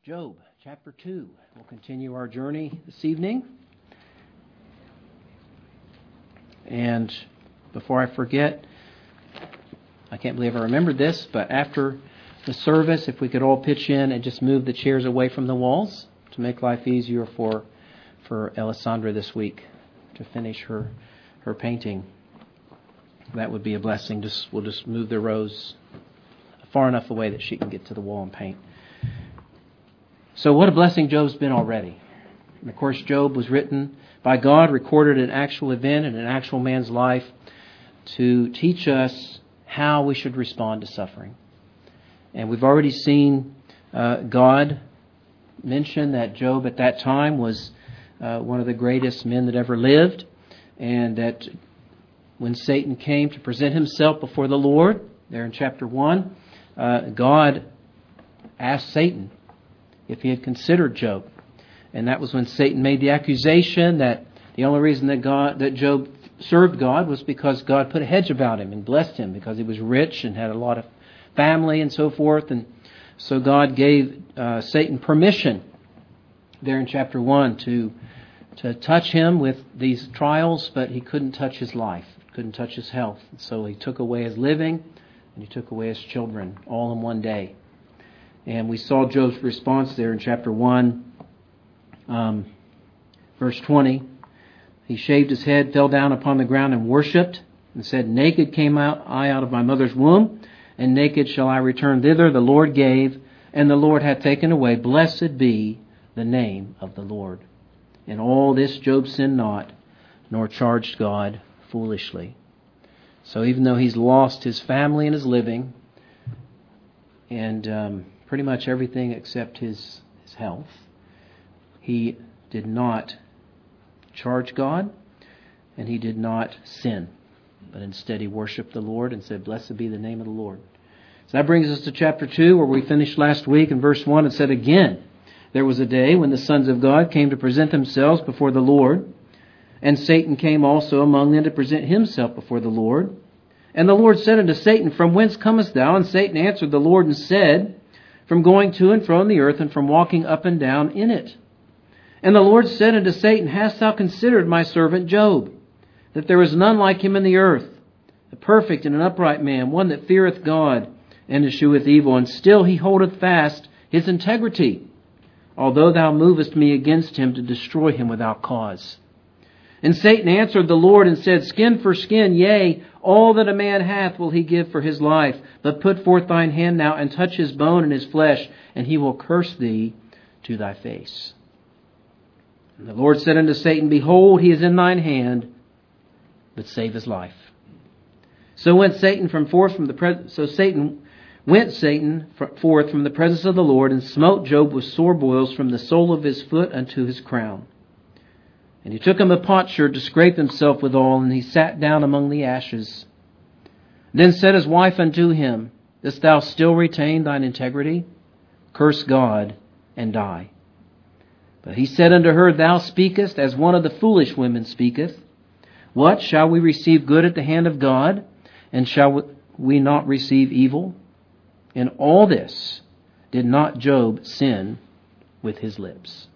Job, chapter 2. We'll continue our journey this evening. And before I forget, I can't believe I remembered this, but after the service, if we could all pitch in and just move the chairs away from the walls to make life easier for Alessandra this week to finish her painting. That would be a blessing. We'll just move the rows far enough away that she can get to the wall and paint. So what a blessing Job's been already. And of course, Job was written by God, recorded an actual event in an actual man's life to teach us how we should respond to suffering. And we've already seen God mention that Job at that time was one of the greatest men that ever lived, and that when Satan came to present himself before the Lord, there in chapter 1, God asked Satan if he had considered Job. And that was when Satan made the accusation that the only reason that Job served God was because God put a hedge about him and blessed him because he was rich and had a lot of family and so forth. And so God gave Satan permission there in chapter 1 to touch him with these trials, but he couldn't touch his life, couldn't touch his health. So he took away his living and he took away his children all in one day. And we saw Job's response there in chapter 1, verse 20. He shaved his head, fell down upon the ground and worshipped, and said, "Naked came I out of my mother's womb, and naked shall I return thither. The Lord gave, and the Lord hath taken away. Blessed be the name of the Lord." In all this Job sinned not, nor charged God foolishly. So even though he's lost his family and his living, and pretty much everything except his health, he did not charge God, and he did not sin, but instead he worshipped the Lord and said, "Blessed be the name of the Lord." So that brings us to chapter 2, where we finished last week in verse 1. It said, "Again, there was a day when the sons of God came to present themselves before the Lord, and Satan came also among them to present himself before the Lord. And the Lord said unto Satan, From whence comest thou? And Satan answered the Lord and said, From going to and fro in the earth, and from walking up and down in it. And the Lord said unto Satan, Hast thou considered my servant Job, that there is none like him in the earth, a perfect and an upright man, one that feareth God, and escheweth evil, and still he holdeth fast his integrity, although thou movest me against him to destroy him without cause. And Satan answered the Lord and said, Skin for skin, yea, all that a man hath will he give for his life. But put forth thine hand now, and touch his bone and his flesh, and he will curse thee to thy face. And the Lord said unto Satan, Behold, he is in thine hand, but save his life. So Satan went forth from the presence of the Lord, and smote Job with sore boils from the sole of his foot unto his crown. And he took him a potsherd to scrape himself withal, and he sat down among the ashes. Then said his wife unto him, Dost thou still retain thine integrity? Curse God and die. But he said unto her, Thou speakest as one of the foolish women speaketh. What, shall we receive good at the hand of God, and shall we not receive evil? In all this did not Job sin with his lips.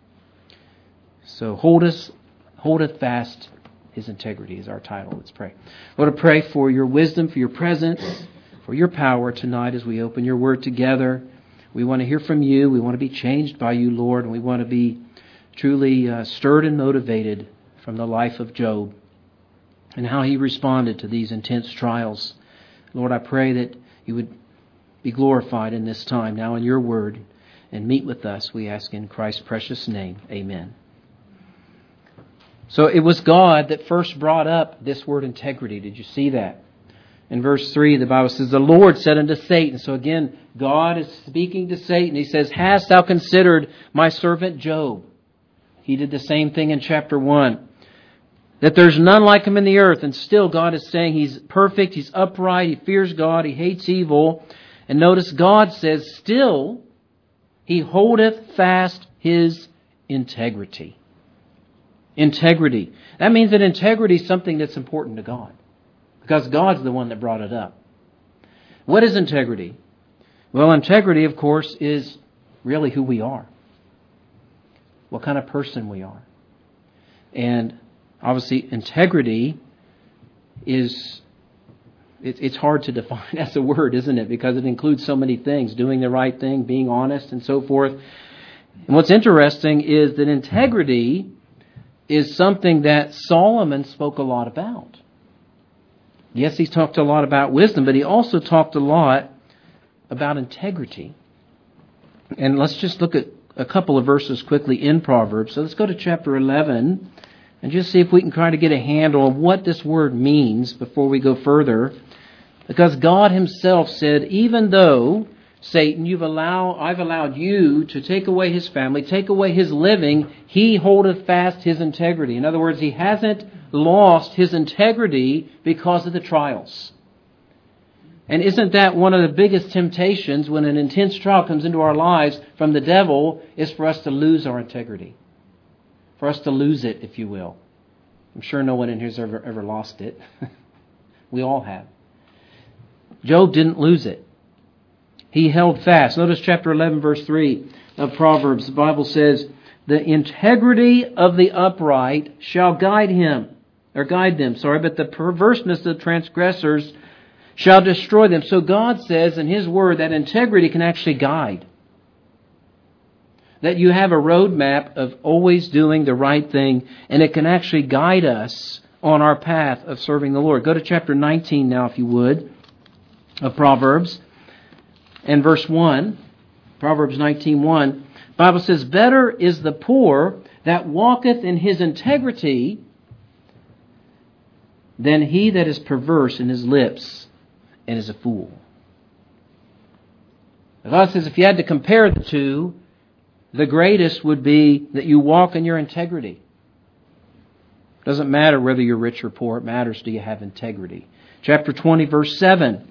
So holdeth fast his integrity is our title. Let's pray. Lord, I pray for your wisdom, for your presence, for your power tonight as we open your word together. We want to hear from you. We want to be changed by you, Lord, and we want to be truly stirred and motivated from the life of Job and how he responded to these intense trials. Lord, I pray that you would be glorified in this time now in your word and meet with us, we ask in Christ's precious name. Amen. So it was God that first brought up this word integrity. Did you see that? In verse 3, the Bible says, The Lord said unto Satan. So again, God is speaking to Satan. He says, Hast thou considered my servant Job? He did the same thing in chapter 1. That there's none like him in the earth. And still God is saying he's perfect, he's upright, he fears God, he hates evil. And notice God says, Still he holdeth fast his integrity. Integrity. That means that integrity is something that's important to God, because God's the one that brought it up. What is integrity? Well, integrity, of course, is really who we are, what kind of person we are. And obviously integrity is, it's hard to define as a word, isn't it? Because it includes so many things, doing the right thing, being honest, and so forth. And what's interesting is that integrity is something that Solomon spoke a lot about. Yes, he talked a lot about wisdom, but he also talked a lot about integrity. And let's just look at a couple of verses quickly in Proverbs. So let's go to chapter 11 and just see if we can try to get a handle of what this word means before we go further. Because God himself said, even though, Satan, I've allowed you to take away his family, take away his living, he holdeth fast his integrity. In other words, he hasn't lost his integrity because of the trials. And isn't that one of the biggest temptations when an intense trial comes into our lives from the devil, is for us to lose our integrity. For us to lose it, if you will. I'm sure no one in here has ever lost it. We all have. Job didn't lose it. He held fast. Notice chapter 11, verse 3 of Proverbs. The Bible says, the integrity of the upright shall guide them, but the perverseness of transgressors shall destroy them. So God says in his word that integrity can actually guide. That you have a roadmap of always doing the right thing, and it can actually guide us on our path of serving the Lord. Go to chapter 19 now, if you would, of Proverbs. And verse 1, Proverbs 19:1, the Bible says, better is the poor that walketh in his integrity than he that is perverse in his lips and is a fool. God says if you had to compare the two, the greatest would be that you walk in your integrity. Doesn't matter whether you're rich or poor, it matters do you have integrity. Chapter 20, verse 7.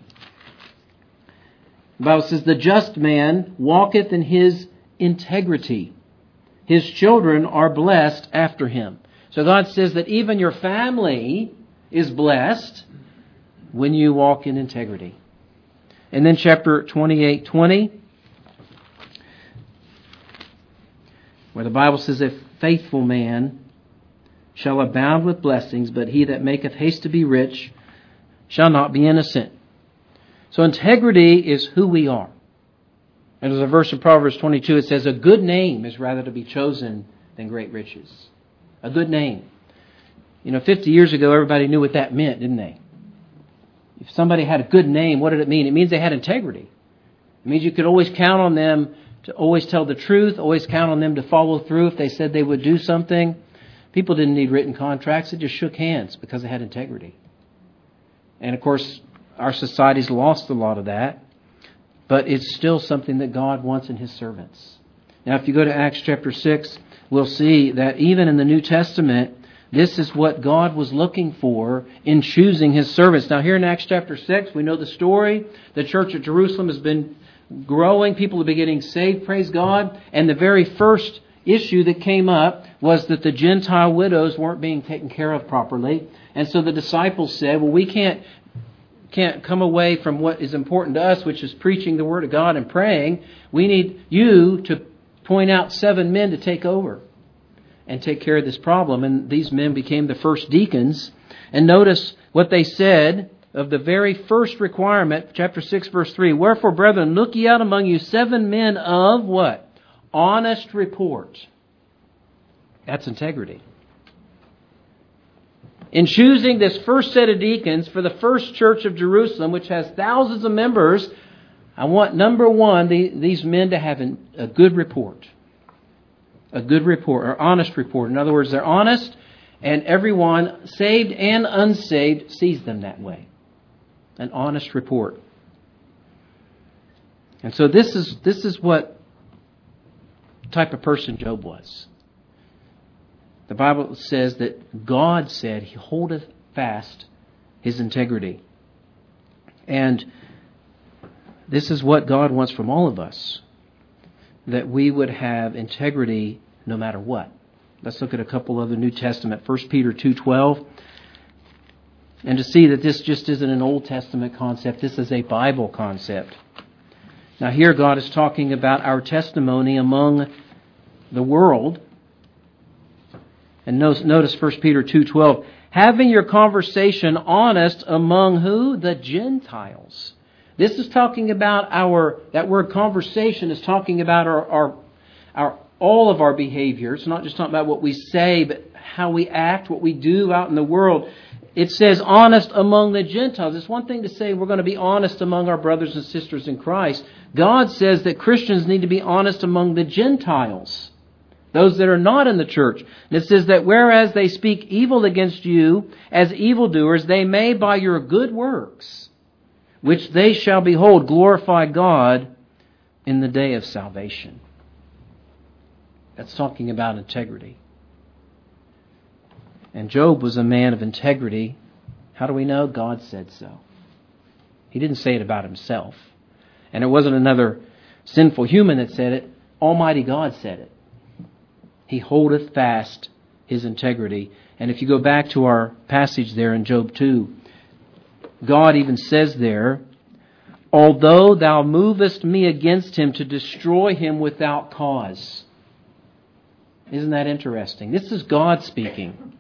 The Bible says, the just man walketh in his integrity. His children are blessed after him. So God says that even your family is blessed when you walk in integrity. And then chapter 28:20, where the Bible says, a faithful man shall abound with blessings, but he that maketh haste to be rich shall not be innocent. So integrity is who we are. And there's a verse in Proverbs 22, it says, a good name is rather to be chosen than great riches. A good name. 50 years ago, everybody knew what that meant, didn't they? If somebody had a good name, what did it mean? It means they had integrity. It means you could always count on them to always tell the truth, always count on them to follow through if they said they would do something. People didn't need written contracts. They just shook hands because they had integrity. And of course, our society's lost a lot of that. But it's still something that God wants in his servants. Now, if you go to Acts chapter 6, we'll see that even in the New Testament, this is what God was looking for in choosing his servants. Now, here in Acts chapter 6, we know the story. The church at Jerusalem has been growing. People have been getting saved, praise God. And the very first issue that came up was that the Gentile widows weren't being taken care of properly. And so the disciples said, well, we can't come away from what is important to us, which is preaching the Word of God and praying. We need you to point out 7 men to take over and take care of this problem. And these men became the first deacons. And notice what they said of the very first requirement, chapter 6, verse 3. Wherefore, brethren, look ye out among you 7 men of what? Honest report. That's integrity. In choosing this first set of deacons for the first church of Jerusalem, which has thousands of members, I want, number one, these men to have a good report. A good report, or honest report. In other words, they're honest, and everyone, saved and unsaved, sees them that way. An honest report. And so this is what type of person Job was. The Bible says that God said he holdeth fast his integrity. And this is what God wants from all of us. That we would have integrity no matter what. Let's look at a couple other New Testament. 1 Peter 2:12. And to see that this just isn't an Old Testament concept. This is a Bible concept. Now here God is talking about our testimony among the world. And notice 1 Peter 2:12. Having your conversation honest among who? The Gentiles. This is talking about that word conversation is talking about our all of our behavior. It's not just talking about what we say, but how we act, what we do out in the world. It says honest among the Gentiles. It's one thing to say we're going to be honest among our brothers and sisters in Christ. God says that Christians need to be honest among the Gentiles, those that are not in the church. And it says that whereas they speak evil against you as evildoers, they may by your good works, which they shall behold, glorify God in the day of salvation. That's talking about integrity. And Job was a man of integrity. How do we know? God said so. He didn't say it about himself. And it wasn't another sinful human that said it. Almighty God said it. He holdeth fast his integrity. And if you go back to our passage there in Job 2, God even says there, although thou movest me against him to destroy him without cause. Isn't that interesting? This is God speaking.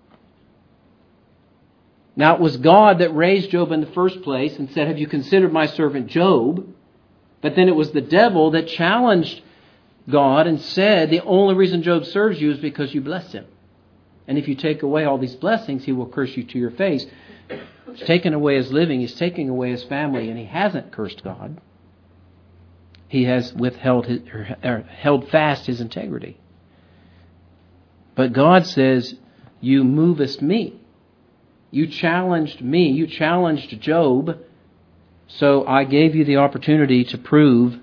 Now it was God that raised Job in the first place and said, have you considered my servant Job? But then it was the devil that challenged God and said, the only reason Job serves you is because you bless him. And if you take away all these blessings, he will curse you to your face. He's taken away his living, he's taking away his family, and he hasn't cursed God. He has held fast his integrity. But God says, you movest me. You challenged me. You challenged Job. So I gave you the opportunity to prove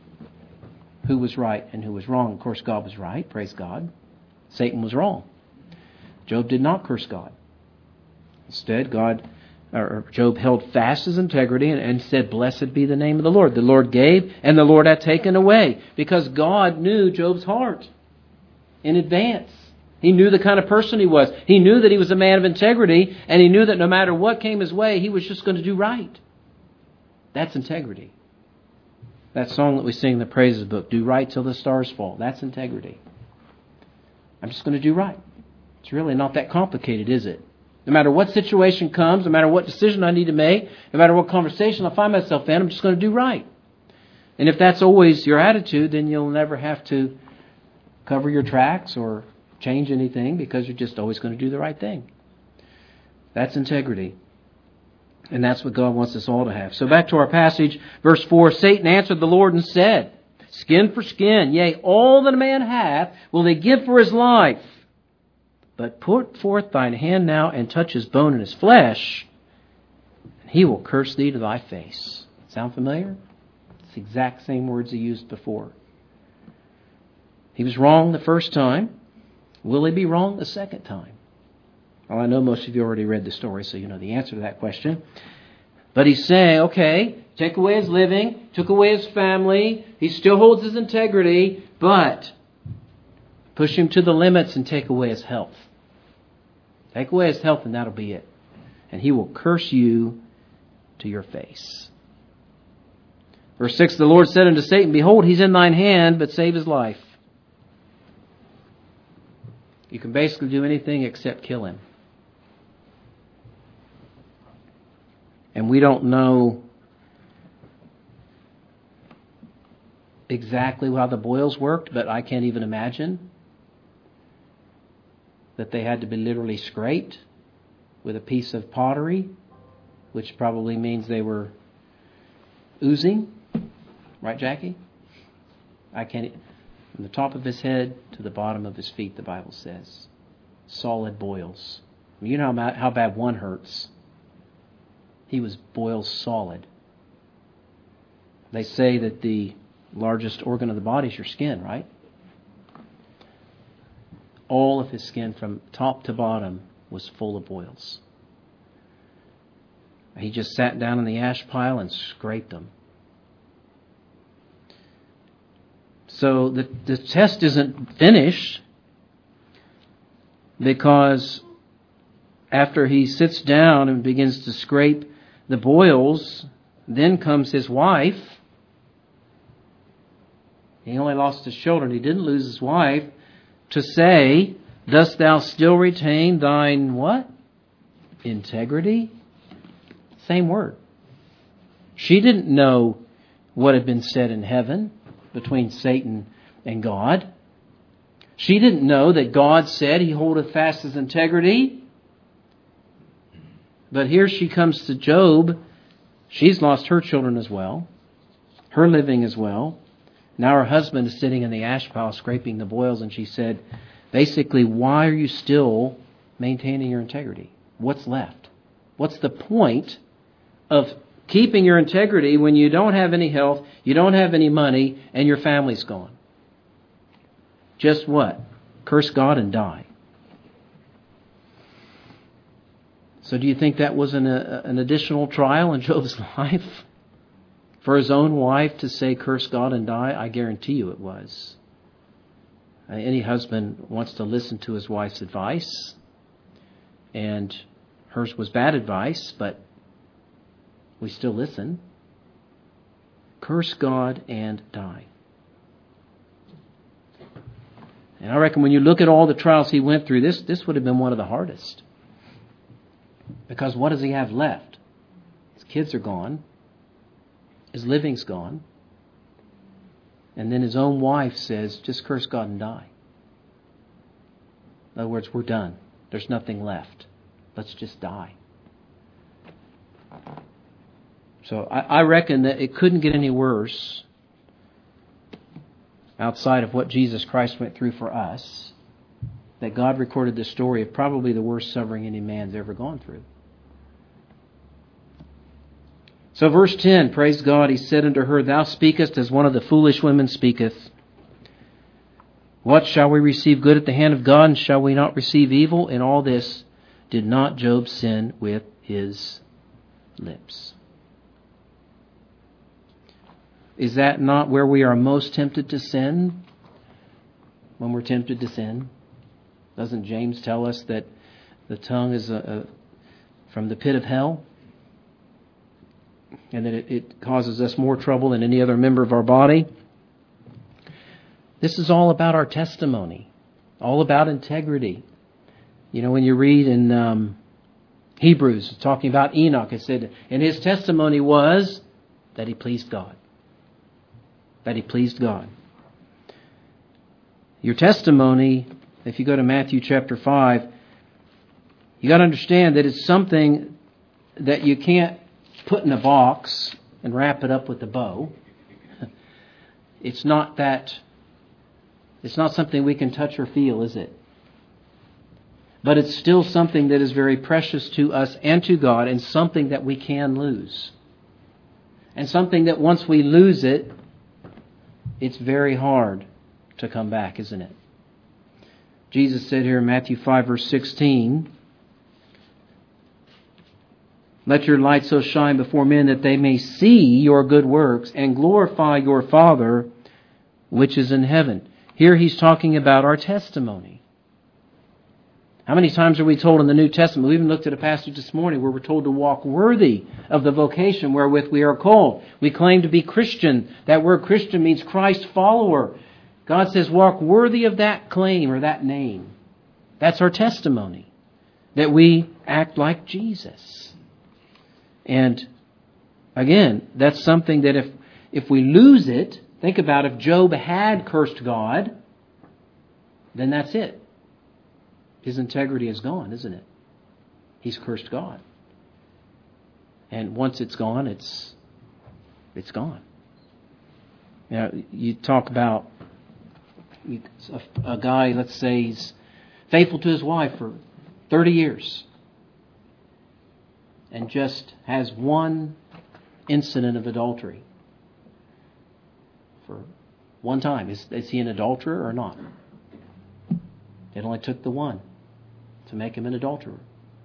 who was right and who was wrong. Of course, God was right. Praise God. Satan was wrong. Job did not curse God. Instead, Job held fast his integrity and said, blessed be the name of the Lord. The Lord gave and the Lord hath taken away. Because God knew Job's heart in advance. He knew the kind of person he was. He knew that he was a man of integrity, and he knew that no matter what came his way, he was just going to do right. That's integrity. That song that we sing in the praises book, do right till the stars fall. That's integrity. I'm just going to do right. It's really not that complicated, is it? No matter what situation comes, no matter what decision I need to make, no matter what conversation I find myself in, I'm just going to do right. And if that's always your attitude, then you'll never have to cover your tracks or change anything because you're just always going to do the right thing. That's integrity. And that's what God wants us all to have. So back to our passage, verse 4, Satan answered the Lord and said, skin for skin, yea, all that a man hath will they give for his life. But put forth thine hand now and touch his bone and his flesh, and he will curse thee to thy face. Sound familiar? It's the exact same words he used before. He was wrong the first time. Will he be wrong the second time? Well, I know most of you already read the story, so you know the answer to that question. But he's saying, okay, take away his living, took away his family, he still holds his integrity, but push him to the limits and take away his health. Take away his health and that'll be it. And he will curse you to your face. Verse 6, the Lord said unto Satan, behold, he's in thine hand, but save his life. You can basically do anything except kill him. And we don't know exactly how the boils worked, but I can't even imagine that they had to be literally scraped with a piece of pottery, which probably means they were oozing. Right, Jackie? I can't... From the top of his head to the bottom of his feet, the Bible says. Solid boils. I mean, you know how bad one hurts. He was boiled solid. They say that the largest organ of the body is your skin, right? All of his skin from top to bottom was full of boils. He just sat down in the ash pile and scraped them. So the test isn't finished because after he sits down and begins to scrape the boils, then comes his wife He only lost his children. He didn't lose his wife. To say, dost thou still retain thine what? Integrity? Same word. She didn't know what had been said in heaven between Satan and God. She didn't know that God said, He holdeth fast His integrity. But here she comes to Job. She's lost her children as well, her living as well. Now her husband is sitting in the ash pile scraping the boils, and she said, basically, why are you still maintaining your integrity? What's left? What's the point of keeping your integrity when you don't have any health, you don't have any money, and your family's gone? Just what? Curse God and die. So do you think that was an additional trial in Job's life? For his own wife to say, curse God and die? I guarantee you it was. Any husband wants to listen to his wife's advice, and hers was bad advice, but we still listen. Curse God and die. And I reckon when you look at all the trials he went through, this would have been one of the hardest. Because what does he have left? His kids are gone. His living's gone. And then his own wife says, just curse God and die. In other words, we're done. There's nothing left. Let's just die. So I reckon that it couldn't get any worse outside of what Jesus Christ went through for us, that God recorded the story of probably the worst suffering any man's ever gone through. So verse 10, praise God, he said unto her, thou speakest as one of the foolish women speaketh. What, shall we receive good at the hand of God, and shall we not receive evil? In all this did not Job sin with his lips. Is that not where we are most tempted to sin? When we're tempted to sin? Doesn't James tell us that the tongue is from the pit of hell? And that it causes us more trouble than any other member of our body? This is all about our testimony. All about integrity. You know, when you read in Hebrews, talking about Enoch, it said, and his testimony was that he pleased God. That he pleased God. Your testimony, if you go to Matthew chapter 5, you got to understand that it's something that you can't put in a box and wrap it up with a bow. It's not something we can touch or feel, is it? But it's still something that is very precious to us and to God, and something that we can lose. And something that once we lose it, it's very hard to come back, isn't it? Jesus said here in Matthew 5 verse 16, let your light so shine before men that they may see your good works and glorify your Father which is in heaven. Here he's talking about our testimony. How many times are we told in the New Testament? We even looked at a passage this morning where we're told to walk worthy of the vocation wherewith we are called. We claim to be Christian. That word Christian means Christ follower. God says walk worthy of that claim or that name. That's our testimony. That we act like Jesus. And again, that's something that if we lose it, think about if Job had cursed God, then that's it. His integrity is gone, isn't it? He's cursed God. And once it's gone, it's gone. You know, you talk about a guy, let's say he's faithful to his wife for 30 years and just has one incident of adultery for one time. Is he an adulterer or not? It only took the one to make him an adulterer.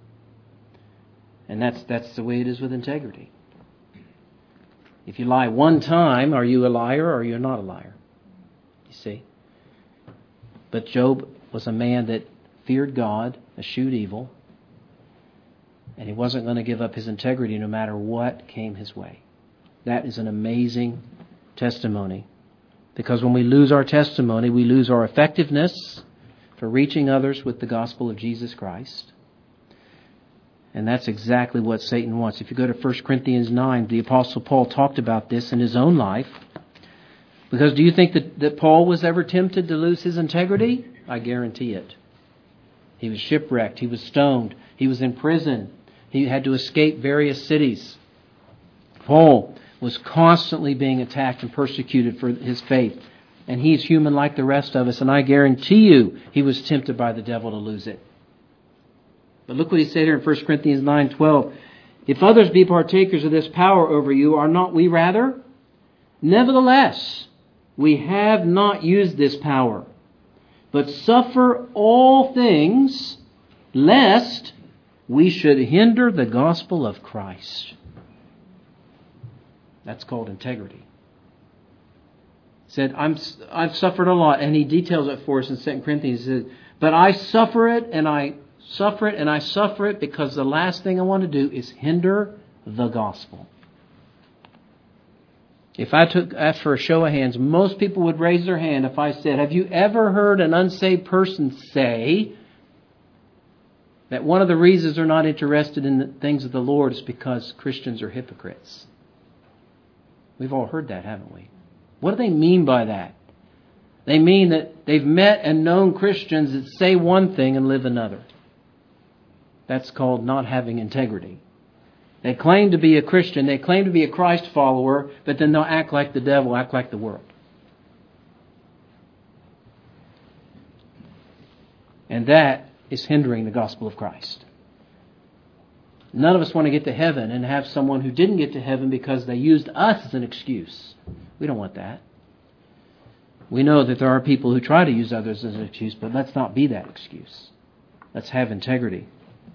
And that's the way it is with integrity. If you lie one time, are you a liar or are you not a liar? You see? But Job was a man that feared God, eschewed evil, and he wasn't going to give up his integrity no matter what came his way. That is an amazing testimony. Because when we lose our testimony, we lose our effectiveness for reaching others with the gospel of Jesus Christ. And that's exactly what Satan wants. If you go to 1 Corinthians 9, the Apostle Paul talked about this in his own life. Because do you think that Paul was ever tempted to lose his integrity? I guarantee it. He was shipwrecked. He was stoned. He was in prison. He had to escape various cities. Paul was constantly being attacked and persecuted for his faith. And he's human like the rest of us. And I guarantee you he was tempted by the devil to lose it. But look what he said here in 1 Corinthians 9:12. If others be partakers of this power over you, are not we rather? Nevertheless, we have not used this power, but suffer all things, lest we should hinder the gospel of Christ. That's called integrity. He said, I've suffered a lot, and he details it for us in 2 Corinthians. He said, but I suffer it, and I suffer it, and I suffer it because the last thing I want to do is hinder the gospel. If I asked for a show of hands, most people would raise their hand if I said, have you ever heard an unsaved person say that one of the reasons they're not interested in the things of the Lord is because Christians are hypocrites? We've all heard that, haven't we? What do they mean by that? They mean that they've met and known Christians that say one thing and live another. That's called not having integrity. They claim to be a Christian, they claim to be a Christ follower, but then they'll act like the devil, act like the world. And that is hindering the gospel of Christ. None of us want to get to heaven and have someone who didn't get to heaven because they used us as an excuse. We don't want that. We know that there are people who try to use others as an excuse, but let's not be that excuse. Let's have integrity.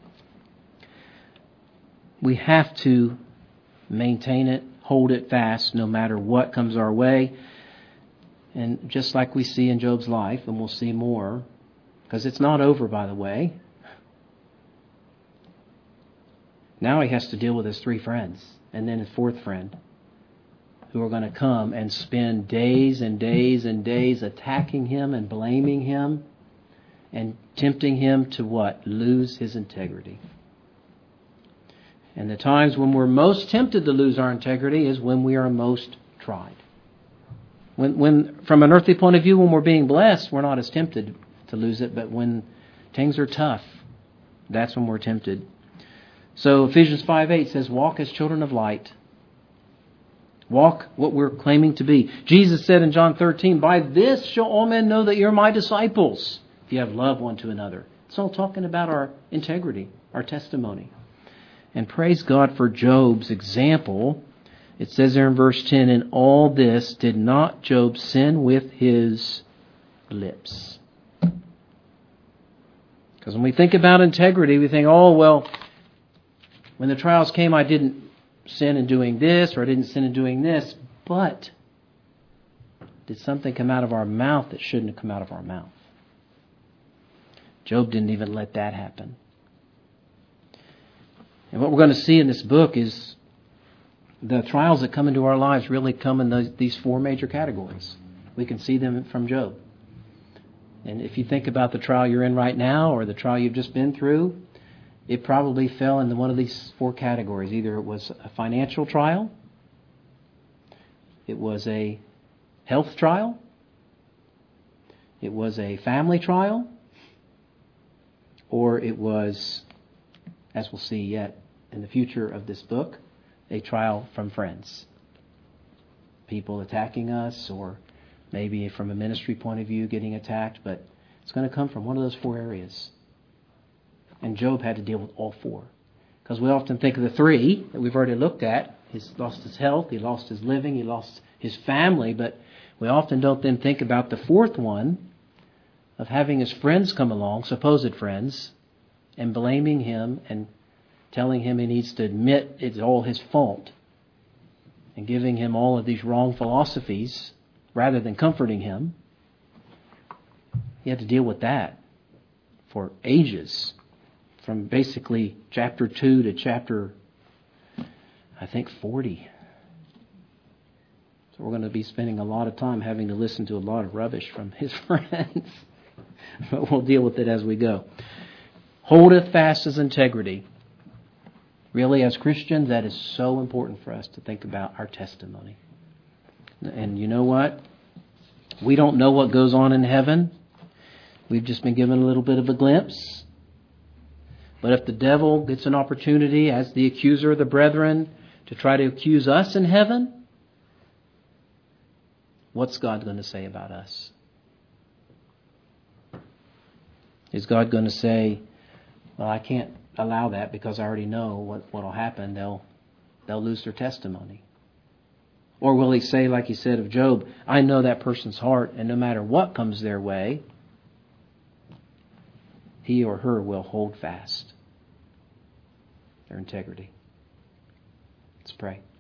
We have to maintain it, hold it fast, no matter what comes our way. And just like we see in Job's life, and we'll see more, because it's not over, by the way. Now he has to deal with his 3 friends, and then his 4th friend, who are going to come and spend days and days and days attacking him and blaming him and tempting him to what? Lose his integrity. And the times when we're most tempted to lose our integrity is when we are most tried. When from an earthly point of view, when we're being blessed, we're not as tempted to lose it. But when things are tough, that's when we're tempted. So Ephesians 5:8 says, walk as children of light. Walk what we're claiming to be. Jesus said in John 13, by this shall all men know that you're my disciples, if you have love one to another. It's all talking about our integrity, our testimony. And praise God for Job's example. It says there in verse 10, in all this did not Job sin with his lips. Because when we think about integrity, we think, oh, well, when the trials came, I didn't sin in doing this, or I didn't sin in doing this. But did something come out of our mouth that shouldn't have come out of our mouth? Job didn't even let that happen. And what we're going to see in this book is the trials that come into our lives really come in these 4 major categories. We can see them from Job. And if you think about the trial you're in right now or the trial you've just been through, it probably fell into one of these 4 categories. Either it was a financial trial, it was a health trial, it was a family trial, or it was, as we'll see yet in the future of this book, a trial from friends. People attacking us, or maybe from a ministry point of view getting attacked, but it's going to come from one of those 4 areas. And Job had to deal with all 4. Because we often think of the 3 that we've already looked at. He's lost his health, he lost his living, he lost his family, but we often don't then think about the 4th one of having his friends come along, supposed friends, and blaming him and telling him he needs to admit it's all his fault, and giving him all of these wrong philosophies rather than comforting him. He had to deal with that for ages, from basically chapter 2 to chapter, I think, 40. So we're going to be spending a lot of time having to listen to a lot of rubbish from his friends. But we'll deal with it as we go. Holdeth fast his integrity. Really, as Christians, that is so important for us to think about our testimony. And you know what? We don't know what goes on in heaven. We've just been given a little bit of a glimpse. But if the devil gets an opportunity as the accuser of the brethren to try to accuse us in heaven, what's God going to say about us? Is God going to say, well, I can't allow that because I already know what will happen. They'll lose their testimony. Or will he say, like he said of Job, I know that person's heart, and no matter what comes their way, he or her will hold fast their integrity. Let's pray.